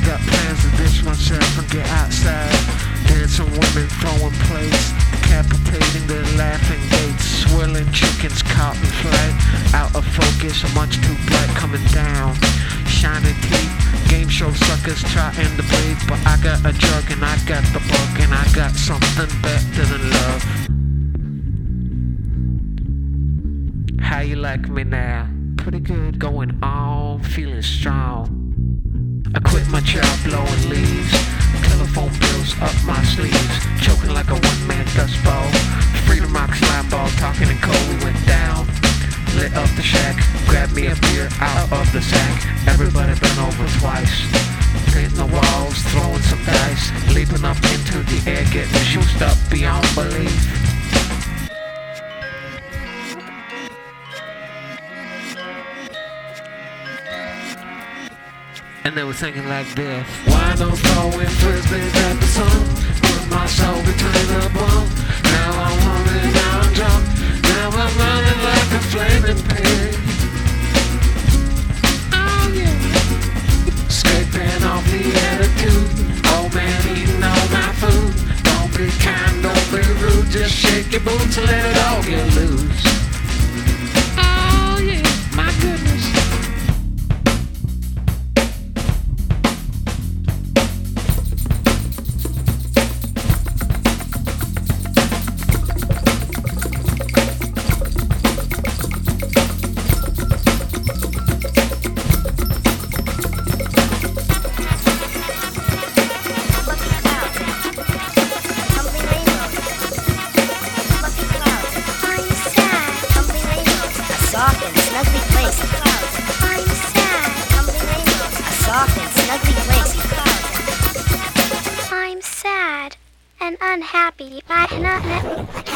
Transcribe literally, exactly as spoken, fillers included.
got plans to ditch myself and get outside. Dancing women throwing plates, decapitating their laughing gates. Swirling chickens caught in flight, out of focus, much too bright coming down. Shining teeth, game show suckers trying to breathe. But I got a drug and I got the bug and I got something better than love. How you like me now? Pretty good, going on, feeling strong. I quit my job blowing leaves, telephone bills up my sleeves, choking like a one-man dust ball. Freedom rocks slime ball, talking in code, we went down. Lit up the shack, grabbed me a beer out of the sack. Everybody been over twice, painting the walls, throwing some dice, leaping up into the air, getting juiced up beyond belief. And they were singing like this. Why don't throwing frisbees at the sun? Put my soul between the bone. Now I'm hungry, now I'm drunk. Now I'm running like a flaming pig. Oh yeah. Escaping off the attitude. Old man eating all my food. Don't be kind, don't be rude. Just shake your boots and let it all get loose. Oh yeah, my goodness. I'm sad and unhappy. I cannot.